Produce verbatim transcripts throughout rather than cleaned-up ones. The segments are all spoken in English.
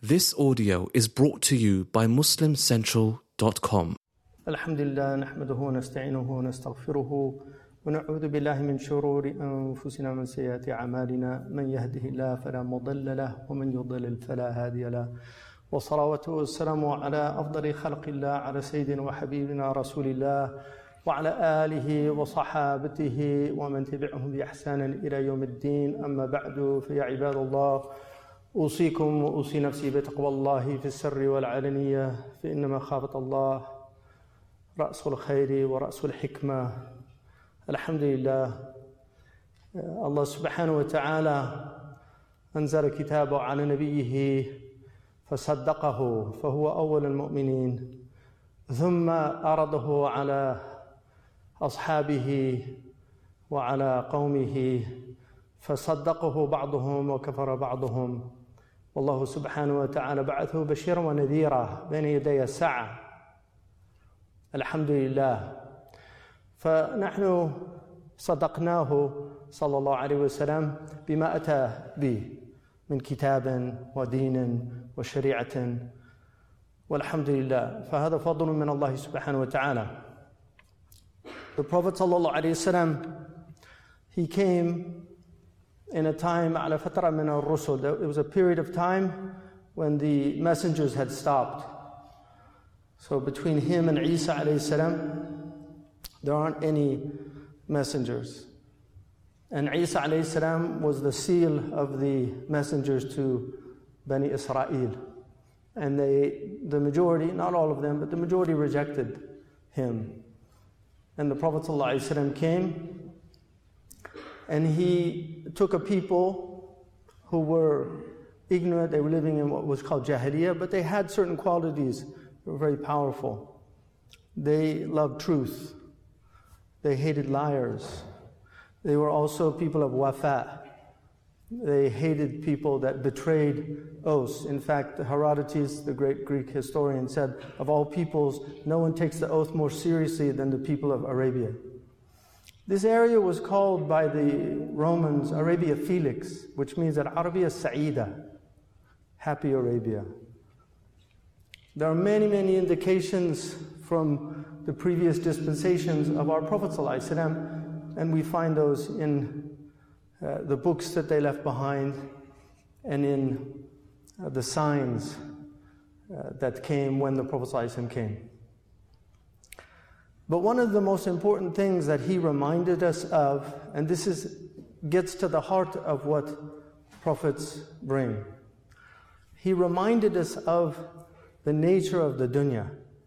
This audio is brought to you by muslim central dot com. الحمد لله نحمده ونستعينه ونستغفره ونعوذ بالله من شرور أنفسنا ومن سيئات أعمالنا من يهده الله فلا مضل له ومن يضلل فلا هادي له وصلواته والسلام على أفضل خلق الله على سيدنا وحبيبنا رسول الله وعلى آله وصحابته ومن تبعهم بإحسان إلى يوم الدين. أما بعد فيا عباد الله أوصيكم وأوصي نفسي بتقوى الله في السر والعلنية فإنما خافة الله رأس الخير ورأس الحكمة. الحمد لله. الله سبحانه وتعالى أنزل كتابه على نبيه فصدقه فهو أول المؤمنين، ثم أرده على أصحابه وعلى قومه فصدقه بعضهم وكفر بعضهم، والله سبحانه وتعالى بعثه بشيرا ونذيرا بين يدي الساعة. الحمد لله. فنحن صدقناه صلى الله عليه وسلم بما أتى به من كتاب ودين وشريعة، والحمد لله. فهذا فضل من الله سبحانه وتعالى. The Prophet صلى الله عليه وسلم, he came in a time على فترة من الرسل. It was a period of time when the messengers had stopped. So between him and Isa alayhi salam, there aren't any messengers. And Isa alayhi salam was the seal of the messengers to Bani Israel. And they, the majority, not all of them, but the majority rejected him. And the Prophet sallallahu alaihi wasallam came, and he took a people who were ignorant. They were living in what was called Jahiliyyah, but they had certain qualities. They were very powerful. They loved truth. They hated liars. They were also people of wafa. They hated people that betrayed oaths. In fact, Herodotus, the great Greek historian, said, of all peoples, no one takes the oath more seriously than the people of Arabia. This area was called by the Romans Arabia Felix, which means that Arabia Sa'ida, happy Arabia. There are many, many indications from the previous dispensations of our Prophet ﷺ, and we find those in uh, the books that they left behind and in uh, the signs uh, that came when the Prophet ﷺ came. But one of the most important things that he reminded us of, and this is gets to the heart of what prophets bring, he reminded us of the nature of the dunya.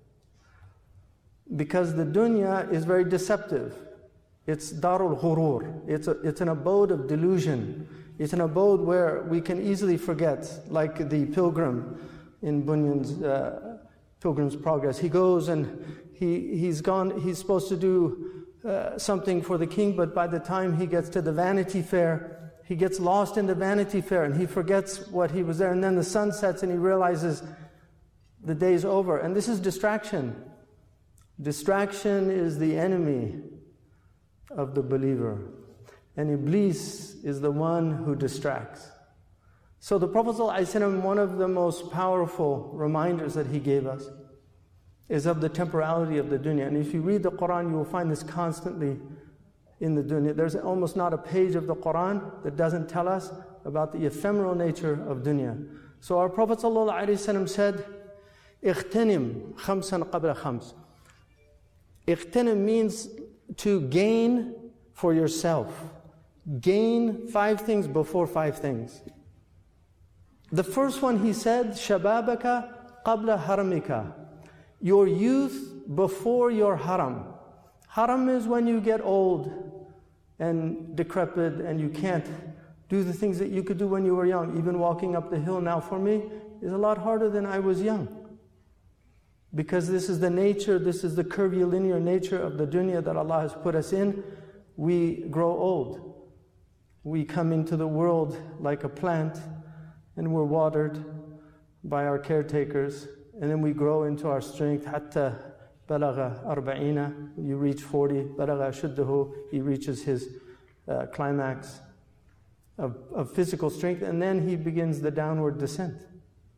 Because the dunya is very deceptive. It's darul ghurur. It's, a, it's an abode of delusion. It's an abode where we can easily forget, like the pilgrim in Bunyan's uh, Pilgrim's Progress. He goes and he, he's gone, he's supposed to do uh, something for the king, but by the time he gets to the Vanity Fair, he gets lost in the Vanity Fair and he forgets what he was there, and then the sun sets and he realizes the day's over. And this is distraction. Distraction is the enemy of the believer. And Iblis is the one who distracts. So the Prophet ﷺ, one of the most powerful reminders that he gave us is of the temporality of the dunya. And if you read the Quran, you will find this constantly in the dunya. There's almost not a page of the Quran that doesn't tell us about the ephemeral nature of dunya. So our Prophet ﷺ said, اغتنم خمسا قبل خمس. Ightanim means to gain for yourself. Gain five things before five things. The first one he said, Shababaka qabla haramika. Your youth before your haram. Haram is when you get old and decrepit and you can't do the things that you could do when you were young. Even walking up the hill now for me is a lot harder than I was young. Because this is the nature, this is the curvilinear nature of the dunya that Allah has put us in. We grow old. We come into the world like a plant, and we're watered by our caretakers, and then we grow into our strength. Hatta balagha arba'ina, you reach forty. Balagha shuddahu, he reaches his uh, climax of, of physical strength, and then he begins the downward descent.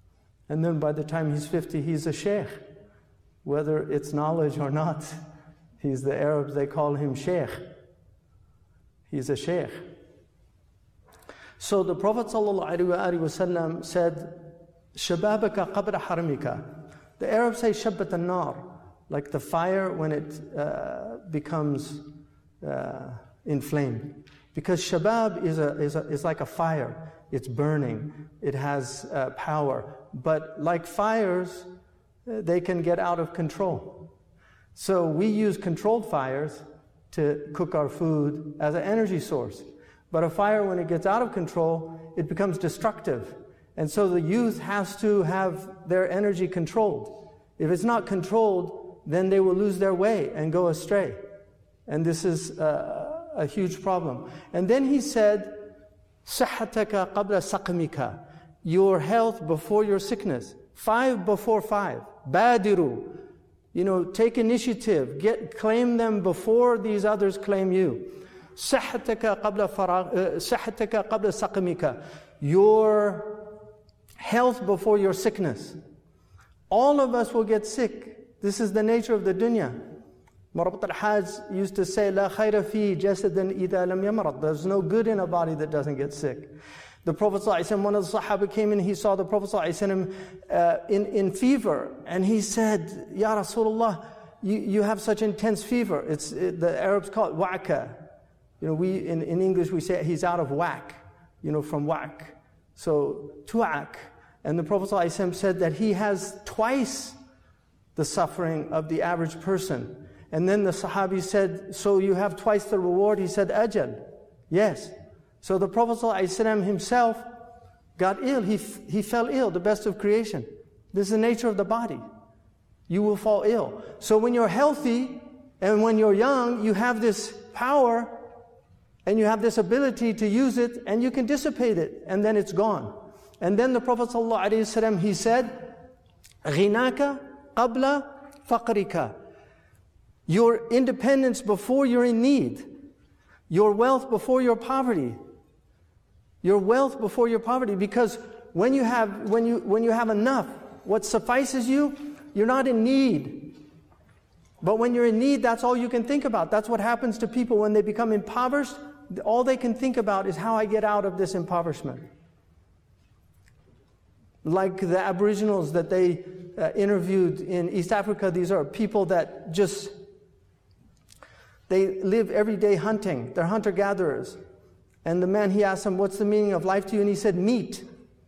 And then by the time he's fifty, he's a sheikh. Whether it's knowledge or not, he's the Arabs, they call him sheikh. He's a sheikh. So the Prophet ﷺ said, Shababaka qabla haramika. The Arabs say shabbat an-nar, like the fire when it uh, becomes uh, inflamed. Because shabab is, a, is, a, is like a fire. It's burning. It has uh, power. But like fires, they can get out of control. So we use controlled fires to cook our food as an energy source. But a fire, when it gets out of control, it becomes destructive. And so the youth has to have their energy controlled. If it's not controlled, then they will lose their way and go astray. And this is uh, a huge problem. And then he said, صحتك قبل سقمك. Your health before your sickness. Five before five. Badiru. You know, take initiative. Get, claim them before these others claim you. صحتك قبل فراغ صحتك قبل سقمك. Your health before your sickness. All of us will get sick. This is the nature of the dunya. Murabat al-Hajj used to say, لا خير في جسد إذا لم يمرض. There's no good in a body that doesn't get sick. The Prophet ﷺ, one of the Sahaba came in, he saw the Prophet ﷺ uh, in, in fever, and he said, Ya Rasulullah, you, you have such intense fever. It's it, the Arabs call it wa'ka. You know, we in, in English we say he's out of whack, you know, from whack. So, tu'ak. And the Prophet ﷺ said that he has twice the suffering of the average person. And then the Sahabi said, so you have twice the reward? He said, ajal. Yes. So the Prophet ﷺ himself got ill. He, he fell ill, the best of creation. This is the nature of the body. You will fall ill. So when you're healthy and when you're young, you have this power and you have this ability to use it and you can dissipate it and then it's gone. And then the Prophet ﷺ, he said, غِنَاكَ قَبْلَ فَقْرِكَ. Your independence before you're in need. Your wealth before your poverty. Your wealth before your poverty. Because when you have, when you, when you have enough, what suffices you, you're not in need. But when you're in need, that's all you can think about. That's what happens to people when they become impoverished. All they can think about is how I get out of this impoverishment. Like the Aboriginals that they uh, interviewed in East Africa, these are people that just, they live every day hunting. They're hunter-gatherers. And the man, he asked them, what's the meaning of life to you? And he said, meat.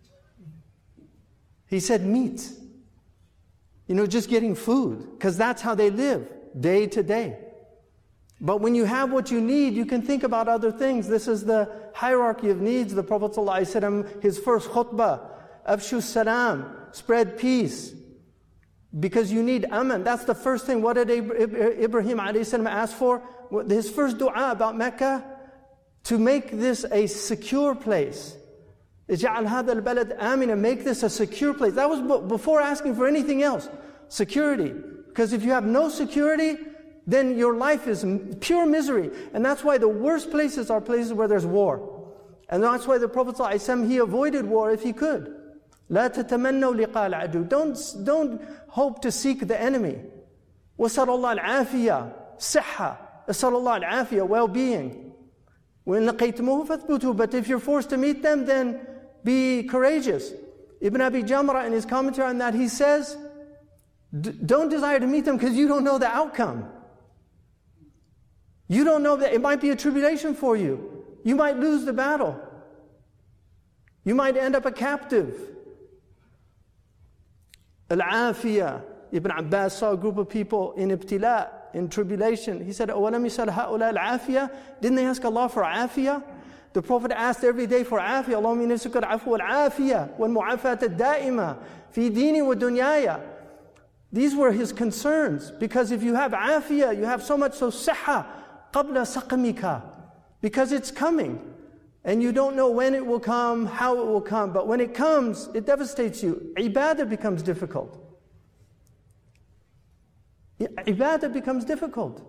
He said, meat. You know, just getting food. Because that's how they live, day to day. But when you have what you need, you can think about other things. This is the hierarchy of needs. The Prophet ﷺ, his first khutbah, Afshu salam, spread peace. Because you need aman. That's the first thing. What did Ibrahim ﷺ ask for? His first dua about Mecca, to make this a secure place. اجعل هذا البلد آمنا. Make this a secure place. That was before asking for anything else. Security. Because if you have no security, then your life is pure misery. And that's why the worst places are places where there's war. And that's why the Prophet ﷺ, he avoided war if he could. لا تتمنوا لقاء العدو. Don't, don't hope to seek the enemy. وصل الله العافية صحة. وصل الله العافية, well-being. وإن لقيتموه فاثبتوا. But if you're forced to meet them, then be courageous. Ibn Abi Jamrah, in his commentary on that, he says, don't desire to meet them because you don't know the outcome. You don't know that it might be a tribulation for you. You might lose the battle. You might end up a captive. Al-Afiyah. Ibn Abbas saw a group of people in ibtila, in tribulation. He said, أَوَلَمْ يَسَلْ هَؤُلَاءِ الْعَافِيَةِ. Didn't they ask Allah for afiyah? The Prophet asked every day for afiyah. اللهم إني أسألك العفو والعافية والمعافاة الدائمة في ديني ودنياي. These were his concerns. Because if you have afiyah, you have so much, so صحة قبل سقمك. Because it's coming. And you don't know when it will come, how it will come. But when it comes, it devastates you. Ibadah becomes difficult. Ibadah becomes difficult.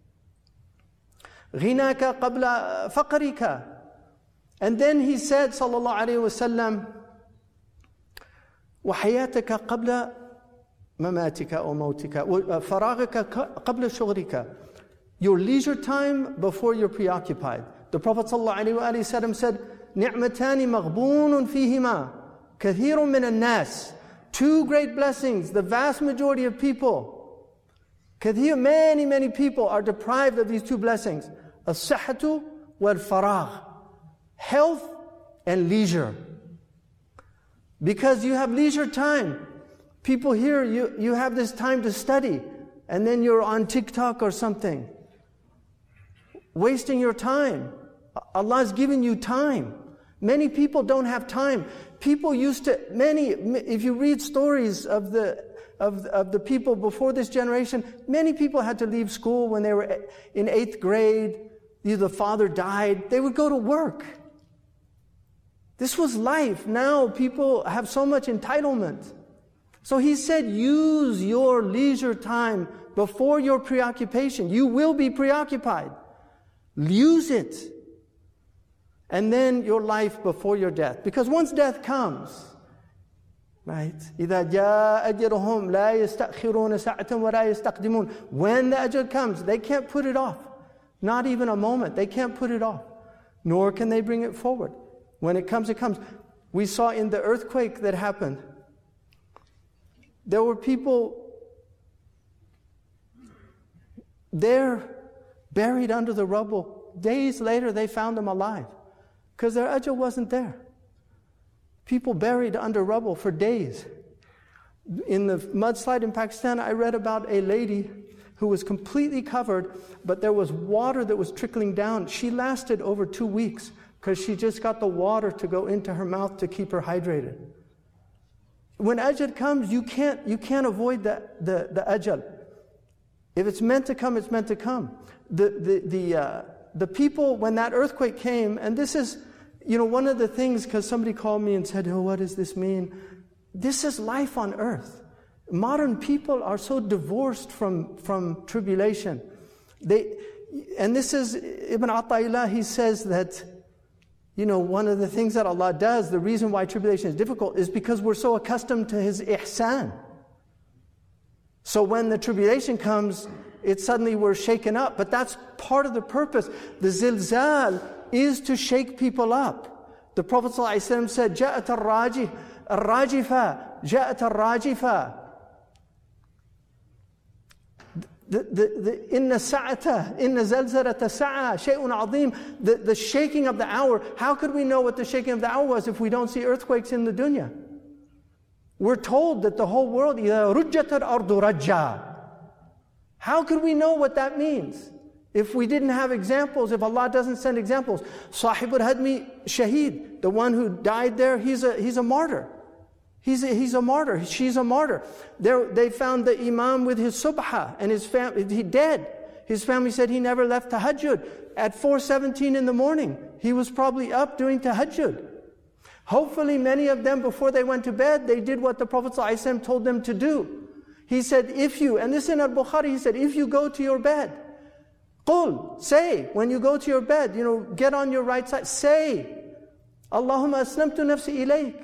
غِنَاكَ قَبْلَ فَقْرِكَ. And then he said, sallallahu alayhi wa sallam, وحياتك قبل مماتك أو موتك وفراغك قبل شغلك. Your leisure time before you're preoccupied. The Prophet ﷺ said, نعمتان مغبون فيهما كثير من الناس. Two great blessings, the vast majority of people, كثير, many, many people are deprived of these two blessings. الصحة والفراغ. Health and leisure. Because you have leisure time. People here, you, you have this time to study, and then you're on TikTok or something. Wasting your time. Allah's given you time. Many people don't have time. People used to, many, if you read stories of the, of, of the people before this generation, many people had to leave school when they were in eighth grade. Either the father died. They would go to work. This was life. Now people have so much entitlement. So he said, use your leisure time before your preoccupation. You will be preoccupied. Use it. And then your life before your death. Because once death comes, right? إِذَا جَاءَ أَجْرُهُمْ لَا يَسْتَأْخِرُونَ سَاعَةً وَلَا يَسْتَقْدِمُونَ. When the ajal comes, they can't put it off. Not even a moment. They can't put it off. Nor can they bring it forward. When it comes, it comes. We saw in the earthquake that happened, there were people there buried under the rubble. Days later, they found them alive because their ajal wasn't there. People buried under rubble for days. In the mudslide in Pakistan, I read about a lady who was completely covered, but there was water that was trickling down. She lasted over two weeks because she just got the water to go into her mouth to keep her hydrated. When ajal comes, you can't, you can't avoid the, the, the ajal. If it's meant to come, it's meant to come. The, the, the, uh, the people, when that earthquake came, and this is, you know, one of the things, because somebody called me and said, oh, what does this mean? This is life on earth. Modern people are so divorced from, from tribulation. They, and this is, Ibn Ata'illah, he says that, you know, one of the things that Allah does, the reason why tribulation is difficult is because we're so accustomed to His ihsan. So when the tribulation comes, it suddenly we're shaken up. But that's part of the purpose. The zilzal is to shake people up. The Prophet ﷺ said, جَاءَتَ الرَّاجِفَ الرَّاجِفَ جَاءَتَ الرَّاجِفَ. The, the, the, inna sa'ata, inna zalzalata sa'a, shay'un azim. The, the shaking of the hour. How could we know what the shaking of the hour was if we don't see earthquakes in the dunya? We're told that the whole world, إِذَا رُجَّتَ الْأَرْضُ رَجَّا. How could we know what that means if we didn't have examples, if Allah doesn't send examples? Sahib al-Hadmi Shaheed, the one who died there, he's a, he's a martyr. He's a, he's a martyr. She's a martyr. There, they found the Imam with his subha and his family, he dead. His family said he never left tahajjud. At four seventeen in the morning, he was probably up doing tahajjud. Hopefully many of them, before they went to bed, they did what the Prophet ﷺ told them to do. He said, if you, and this in Al-Bukhari, he said, if you go to your bed, qul, say, when you go to your bed, you know, get on your right side, say, Allahumma aslamtu nafsi ilayk.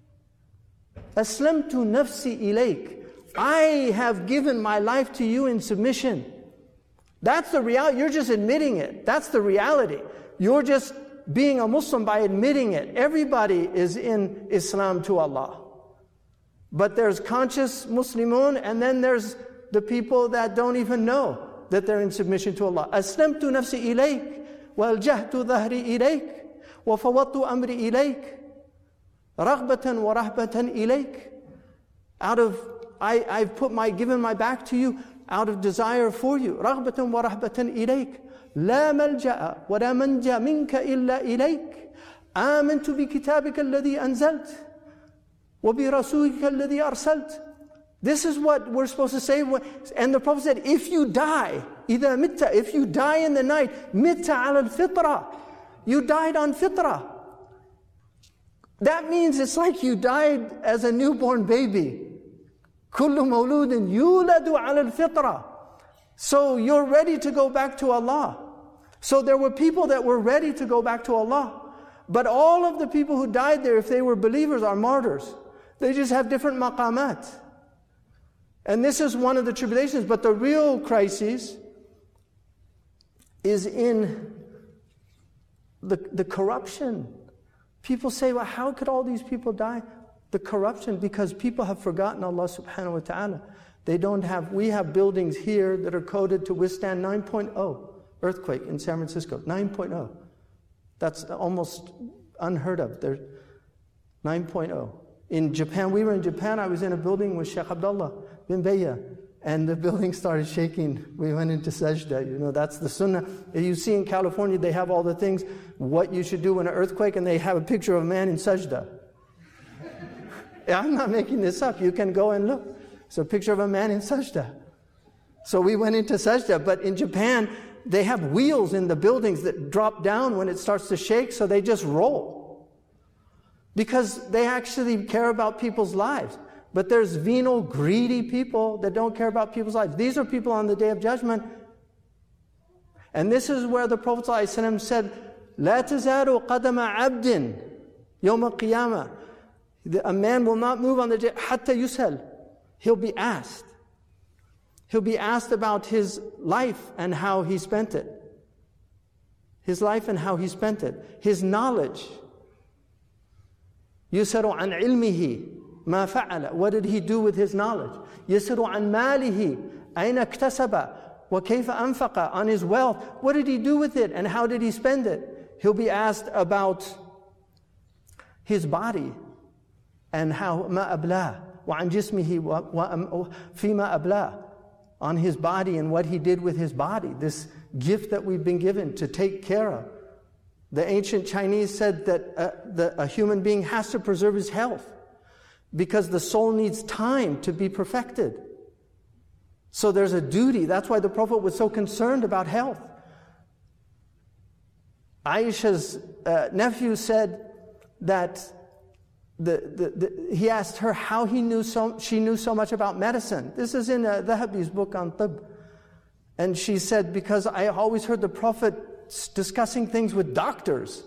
Aslamtu nafsi ilayk. I have given my life to you in submission. That's the reality. You're just admitting it. That's the reality. You're just being a Muslim by admitting it. Everybody is in Islam to Allah. But there's conscious Muslimun, and then there's the people that don't even know that they're in submission to Allah. Aslamtu nafsi ilayk, waljahtu dhahri ilayk, wa fawattu amri ilayk. Raghbatan wa rahbatan ilayk. Out of, I, I've put my, given my back to you out of desire for you. Raghbatan wa rahbatan ilayk. La malja'a wa la manja minka illa ilayk. Amantu bi kitabika alladhi anzalt. Wa bi rasulika alladhi arsalt. This is what we're supposed to say. And the Prophet said, if you die, إِذَا مِتَّ, if you die in the night, مِتَّ عَلَى الْفِطْرَةِ. You died on fitrah. That means it's like you died as a newborn baby. كُلُّ مَوْلُودٍ يُولَدُ عَلَى الْفِطْرَةِ. So you're ready to go back to Allah. So there were people that were ready to go back to Allah. But all of the people who died there, if they were believers, are martyrs. They just have different maqamat. And this is one of the tribulations. But the real crisis is in the, the corruption. People say, well, how could all these people die? The corruption, because people have forgotten Allah subhanahu wa ta'ala. They don't have, we have buildings here that are coded to withstand nine point oh earthquake in San Francisco. nine point oh. That's almost unheard of. There's nine point oh. In Japan, we were in Japan, I was in a building with Sheikh Abdullah bin Bayya, and the building started shaking. We went into sajda. You know, that's the sunnah. You see in California, they have all the things, what you should do when an earthquake, and they have a picture of a man in sajda. I'm not making this up. You can go and look. It's a picture of a man in sajda. So we went into sajda. But in Japan, they have wheels in the buildings that drop down when it starts to shake, so they just roll. Because they actually care about people's lives. But there's venal, greedy people that don't care about people's lives. These are people on the Day of Judgment. And this is where the Prophet ﷺ said, لا تزال قدم عبد يوم القيامة. A man will not move on the day, حتى يسأل. He'll be asked. He'll be asked about his life and how he spent it. His life and how he spent it. His knowledge. يسأل عن علمه ما فعل. What did he do with his knowledge? يسأل عن ماله أين اكتسب وكيف أنفق. On his wealth, what did he do with it and how did he spend it? He'll be asked about his body and how ما أبلاه وعن جسمه فيما أبلاه. On his body and what he did with his body, this gift that we've been given to take care of. The ancient Chinese said that uh, the, a human being has to preserve his health because the soul needs time to be perfected. So there's a duty. That's why the Prophet was so concerned about health. Aisha's uh, nephew said that The, the, the, he asked her how he knew so, she knew so much about medicine. This is in uh, Dhahabi's book on Tib. And she said, because I always heard the Prophet discussing things with doctors.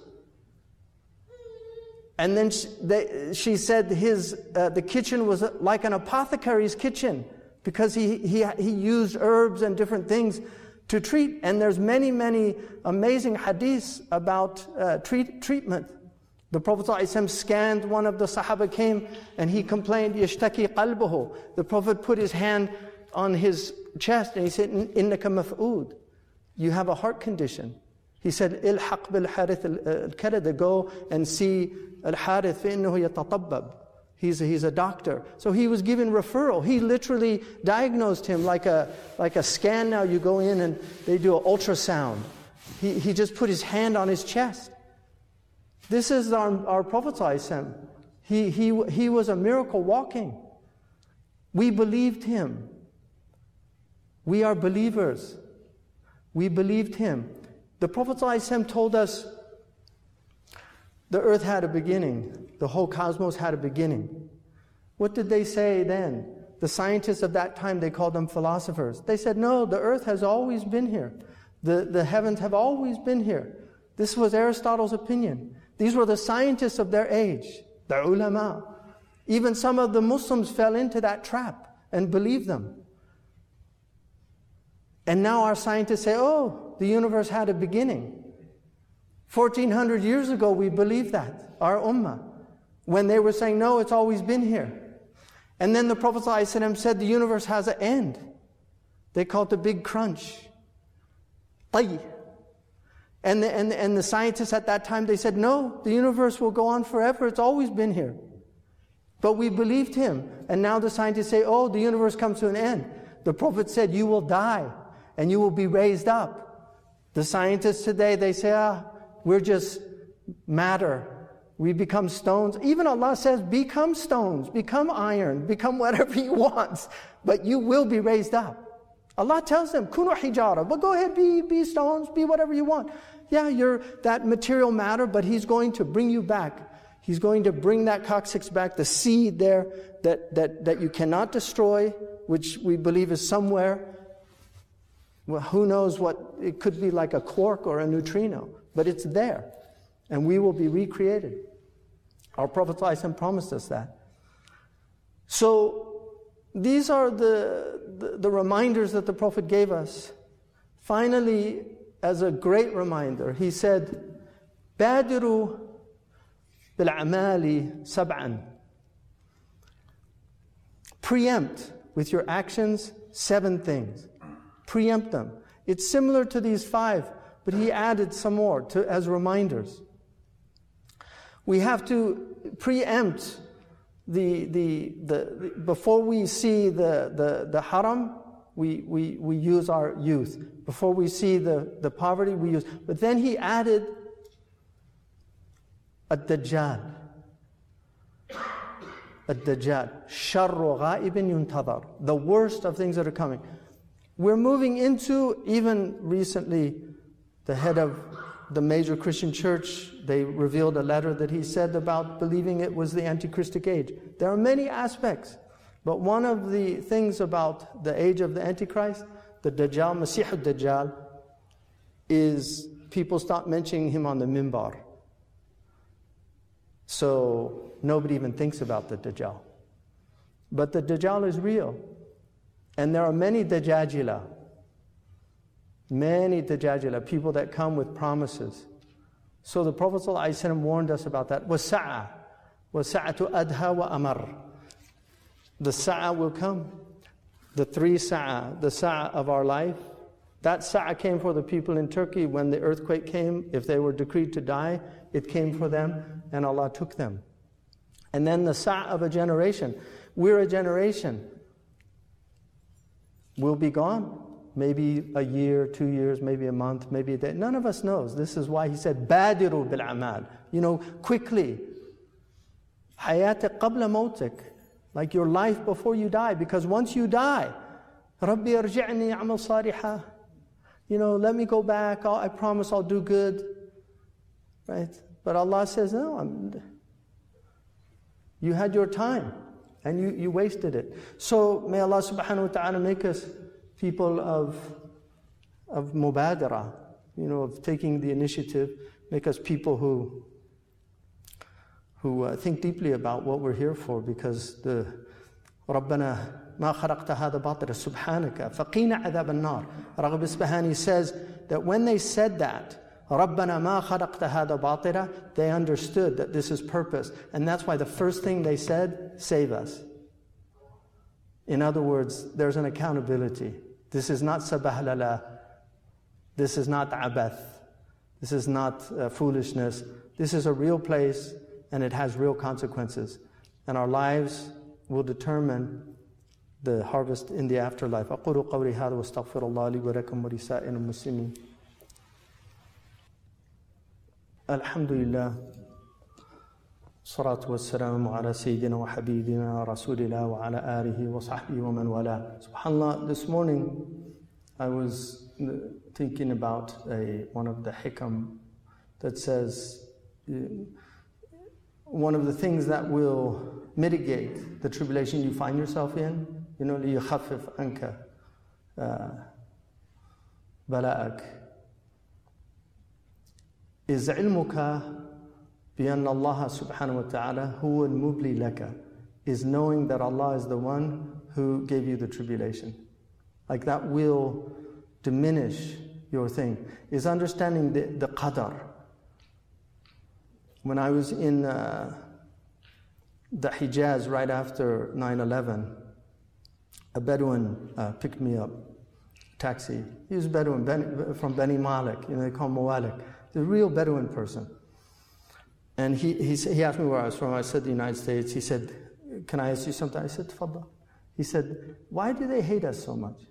And then she, they, she said his, uh, the kitchen was like an apothecary's kitchen because he, he, he used herbs and different things to treat. And there's many, many amazing hadiths about uh, treat, treatment. The Prophet ﷺ scanned one of the Sahaba came and he complained, يَشْتَكِي قَلْبُهُ. The Prophet put his hand on his chest and he said, إِنَّكَ مَفْعُود. You have a heart condition. He said, إِلْحَقْ بِالْحَارِثِ الْكَرَدِ. Go and see Al-Harith فَإِنَّهُ يَتَطَبَّبْ. He's a, he's a doctor. So he was given referral. He literally diagnosed him like a, like a scan now. You go in and they do an ultrasound. He, he just put his hand on his chest. This is our, our Prophet ﷺ. He, he, he was a miracle walking. We believed him. We are believers. We believed him. The Prophet ﷺ told us the earth had a beginning. The whole cosmos had a beginning. What did they say then? The scientists of that time, they called them philosophers. They said, no, the earth has always been here. The, the heavens have always been here. This was Aristotle's opinion. These were the scientists of their age, the ulama. Even some of the Muslims fell into that trap and believed them. And now our scientists say, oh, the universe had a beginning. fourteen hundred years ago, we believed that, our ummah, when they were saying, no, it's always been here. And then the Prophet ﷺ said the universe has an end. They call it the big crunch. Tay. And the, and, and the scientists at that time, they said, no, the universe will go on forever. It's always been here. But we believed him. And now the scientists say, oh, the universe comes to an end. The Prophet said, you will die and you will be raised up. The scientists today, they say, ah, we're just matter. We become stones. Even Allah says, become stones, become iron, become whatever you want. But you will be raised up. Allah tells them, kunu hijara, but go ahead, be, be stones, be whatever you want. Yeah, you're that material matter, but He's going to bring you back. He's going to bring that coccyx back, the seed there that, that, that you cannot destroy, which we believe is somewhere. Well, who knows what, it could be like a quark or a neutrino, but it's there. And we will be recreated. Our Prophet ﷺ promised us that. So these are the, the, the reminders that the Prophet gave us. Finally, as a great reminder, he said, بادروا بالأعمال سبعا. Preempt with your actions seven things. Preempt them. It's similar to these five, but he added some more to, as reminders. We have to preempt the, the, the, the before we see the, the, the haram, we, we, we use our youth. Before we see the, the poverty, we use. But then he added Ad-Dajjal. Ad-Dajjal. Sharru ghaibin yuntadhar. The worst of things that are coming. We're moving into, even recently, the head of the major Christian church, they revealed a letter that he said about believing it was the antichristic age. There are many aspects, but one of the things about the age of the Antichrist, the Dajjal, Masih al-Dajjal, is people stop mentioning him on the minbar. So nobody even thinks about the Dajjal. But the Dajjal is real. And there are many Dajjajila, many Dajjajila, people that come with promises. So the Prophet ﷺ warned us about that. وَالسَّعَةُ وَالسَّعَةُ أَدْهَى وَأَمَرُ. The sa'a will come. The three sa'a, the sa'a of our life. That sa'a came for the people in Turkey when the earthquake came. If they were decreed to die, it came for them and Allah took them. And then the sa'a of a generation. We're a generation. We'll be gone. Maybe a year, two years, maybe a month, maybe a day. None of us knows. This is why he said, بَادِرُوا بِالْأَعْمَالِ. You know, quickly. حَيَاتِكَ قَبْلَ مَوْتِكَ. Like your life before you die. Because once you die, رَبِّي أَرْجِعْنِي أَعْمَلْ صَالِحًا. You know, let me go back. I'll, I promise I'll do good. Right? But Allah says, no, I'm, you had your time. And you, you wasted it. So may Allah subhanahu wa ta'ala make us people of, of mubadara, you know, of taking the initiative, make us people who, who uh, think deeply about what we're here for, because the رَبَّنَا مَا خَلَقْتَ هَذَا بَاطِلًا سُبْحَانَكَ فَقِينَا عَذَابَ النَّارِ. Raghib Isfahani says that when they said that, رَبَّنَا مَا خَلَقْتَ هَذَا بَاطِلًا, they understood that this is purpose. And that's why the first thing they said, save us. In other words, there's an accountability. This is not sabahlala. This is not abath. This is not uh, foolishness. This is a real place and it has real consequences. And our lives will determine the harvest in the afterlife. أقول قولي هذا واستغفر الله لي ولكم ولسائر المسلمين. الحمد لله الصلاة والسلام على سيدنا وحبيبنا رسول الله وعلى آله وصحبه ومن والاه. SubhanAllah, this morning I was thinking about a, one of the hikam that says one of the things that will mitigate the tribulation you find yourself in, you know, لِيُخَفِّفْ عَنْكَ بَلَاءَكَ, is علمك بأن الله سبحانه وتعالى هو المبلي لك, is knowing that Allah is the one who gave you the tribulation. Like that will diminish your thing. Is understanding the, the qadar. When I was in uh, the Hijaz right after nine eleven, a Bedouin uh, picked me up, taxi. He was Bedouin, ben, from Bani Malik, you know, they call him Mawalik. He's a real Bedouin person. And he, he, he asked me where I was from. I said the United States. He said, can I ask you something? I said, Tfaddal. He said, why do they hate us so much?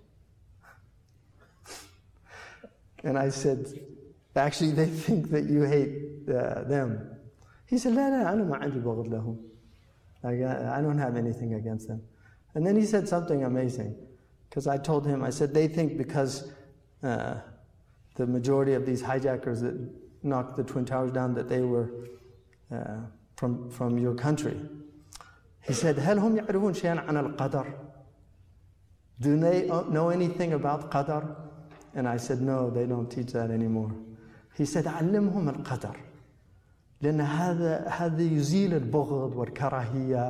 And I said, actually they think that you hate uh, them. He said, لا لا أنا ما عندي بغض لهم. Like, I don't have anything against them. And then he said something amazing. Because I told him, I said, they think because uh, the majority of these hijackers that knocked the Twin Towers down, that they were uh, from, from your country. He said, هل هم يعرفون شيئا عن القدر? Do they know anything about qadar? And I said, no, they don't teach that anymore. He said, علمهم القدر. لأن هذا هذا يزيل البغض والكراهية.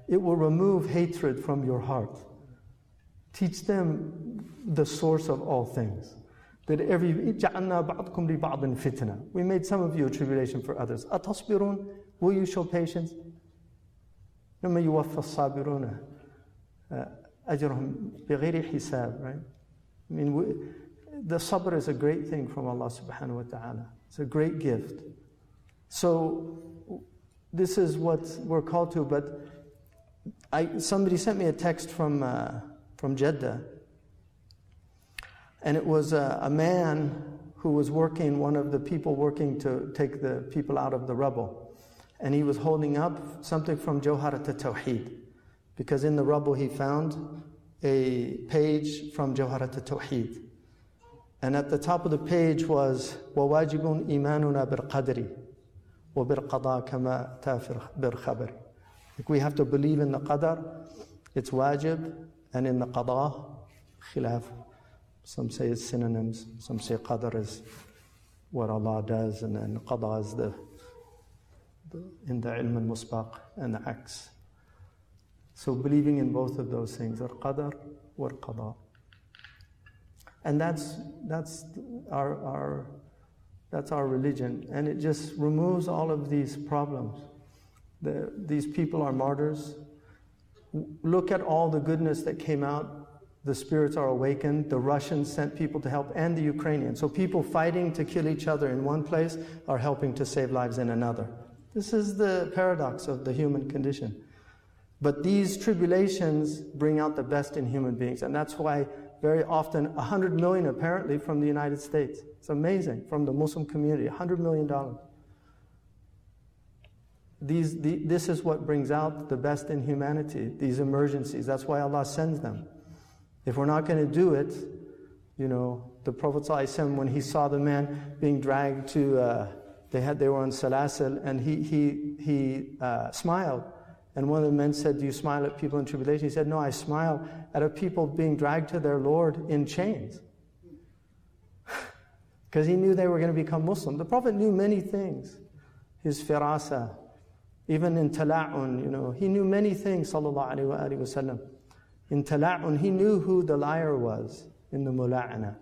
It will remove hatred from your heart. Teach them the source of all things. That every جَعَلْنَا بَعْضْكُمْ لِبَعْضٍ فِتْنَةً. We made some of you a tribulation for others. أَتَصْبِرُونَ? Will you show patience? لَمَّا يُوَفَّ الصَّابِرُونَ أَجْرَهُمْ بِغَيْرِ حِسَابٍ. Right? I mean, we, the sabr is a great thing from Allah subhanahu wa ta'ala. It's a great gift. So this is what we're called to. But I, somebody sent me a text from uh, from Jeddah, and it was a, a man who was working, one of the people working to take the people out of the rubble, and he was holding up something from Jawharat al-Tawheed, because in the rubble he found a page from Jawharat al-Tawheed, and at the top of the page was وَوَاجِبٌ إِيمَانُنَا بِالْقَدْرِ وَبِالْقَضَاءِ كَمَا تَافِرْ بِالْخَبْرِ. Like we have to believe in the qadar, it's wajib, and in the qada, khilaf. Some say it's synonyms, some say qadar is what Allah does, and then qada is the, the in the ilm al-musbaq and the aks. So believing in both of those things, al-qadar or qada. And that's that's our our that's our religion, and it just removes all of these problems. The, these people are martyrs. Look at all the goodness that came out. The spirits are awakened. The Russians sent people to help, and the Ukrainians. So people fighting to kill each other in one place are helping to save lives in another. This is the paradox of the human condition. But these tribulations bring out the best in human beings, and that's why very often one hundred million apparently from the United States. It's amazing, from the Muslim community, one hundred million dollars. These, the, this is what brings out the best in humanity, these emergencies. That's why Allah sends them. If we're not going to do it, you know, the Prophet ﷺ, when he saw the man being dragged to, uh, they had they were on salasil, and he he he uh, smiled. And one of the men said, "Do you smile at people in tribulation?" He said, "No, I smile at a people being dragged to their Lord in chains." Because he knew they were going to become Muslim. The Prophet knew many things. His firasa, even in tala'un, you know, he knew many things, sallallahu alayhi wa sallam. In tala'un, he knew who the liar was in the mula'ana.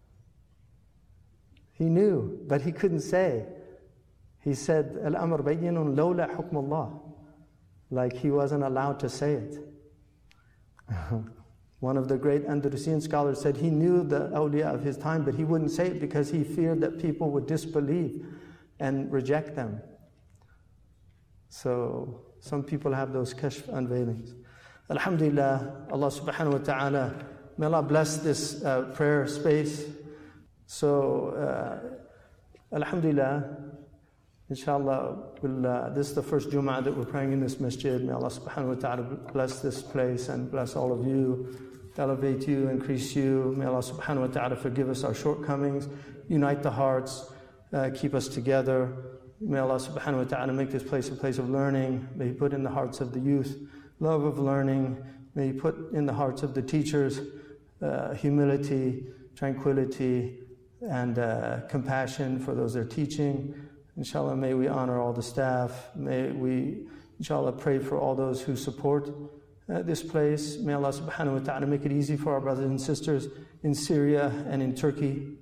He knew, but he couldn't say. He said, "Al-amr bayyinun lawla hukm Allah." Like he wasn't allowed to say it. One of the great Andalusian scholars said he knew the awliya of his time, but he wouldn't say it because he feared that people would disbelieve and reject them. So some people have those kashf unveilings. Alhamdulillah, Allah subhanahu wa ta'ala, may Allah bless this uh, prayer space. So, uh, alhamdulillah, inshallah, we'll, uh, this is the first Jum'ah that we're praying in this masjid. May Allah subhanahu wa ta'ala bless this place and bless all of you, elevate you, increase you. May Allah subhanahu wa ta'ala forgive us our shortcomings, unite the hearts, uh, keep us together. May Allah subhanahu wa ta'ala make this place a place of learning. May He put in the hearts of the youth love of learning. May He put in the hearts of the teachers uh, humility, tranquility, and uh, compassion for those they're teaching. Inshallah, may we honor all the staff. May we, inshallah, pray for all those who support uh, this place. May Allah subhanahu wa ta'ala make it easy for our brothers and sisters in Syria and in Turkey.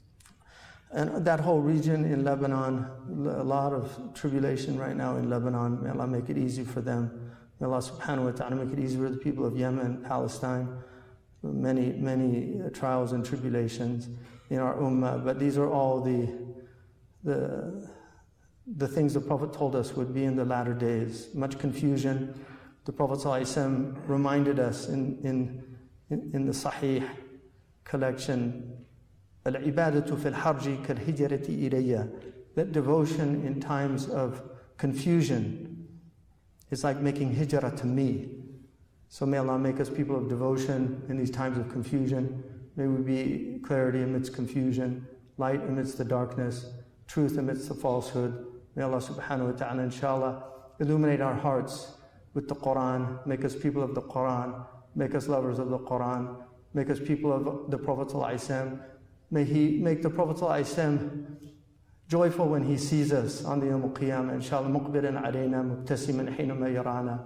And that whole region in Lebanon, a lot of tribulation right now in Lebanon. May Allah make it easy for them. May Allah subhanahu wa ta'ala make it easy for the people of Yemen, Palestine. Many, many trials and tribulations in our ummah. But these are all the, the, the things the Prophet told us would be in the latter days. Much confusion. The Prophet ﷺ reminded us in, in, in, in the Sahih collection, العبادة في الحرج كالهجرة إلي, that devotion in times of confusion is like making hijrah to me. So may Allah make us people of devotion in these times of confusion. May we be clarity amidst confusion, light amidst the darkness, truth amidst the falsehood. May Allah subhanahu wa ta'ala, inshallah, illuminate our hearts with the Quran, make us people of the Quran, make us lovers of the Quran, make us people of the Prophet ﷺ. May He make the Prophet ﷺ joyful when He sees us on the Yawm al-Qiyamah, inshallah, muqbiran alayna, mubtasiman hinama yarana,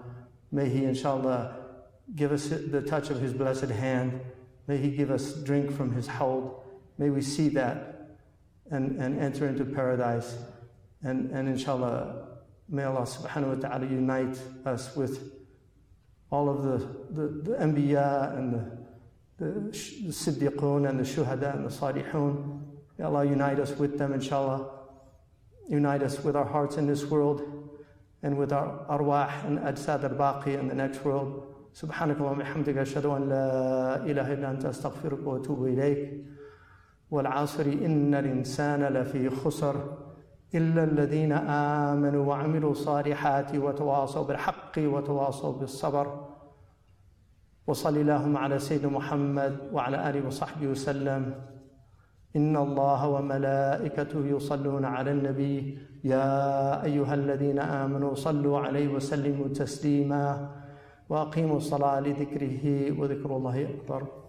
May He, inshallah, give us the touch of His blessed hand. May He give us drink from His hawd. May we see that and, and enter into paradise. And, and inshallah, may Allah subhanahu wa ta'ala unite us with all of the, the, the anbiya and the, the, the siddiqun and the shuhada and the salihun. May Allah unite us with them, inshallah. Unite us with our hearts in this world and with our arwah and ajsad al-baqi in the next world. سبحانك اللهم وبحمدك أشهد أن لا إله إلا أنت أستغفرك وأتوب إليك والعصر إن الإنسان لفي خسر إلا الذين آمنوا وعملوا الصالحات وتواصوا بالحق وتواصوا بالصبر وصل اللهم على سيدنا محمد وعلى آله وصحبه وسلم إن الله وملائكته يصلون على النبي يا أيها الذين آمنوا صلوا عليه وسلموا تسليما وأقيموا الصلاة لذكره وذكر الله أكبر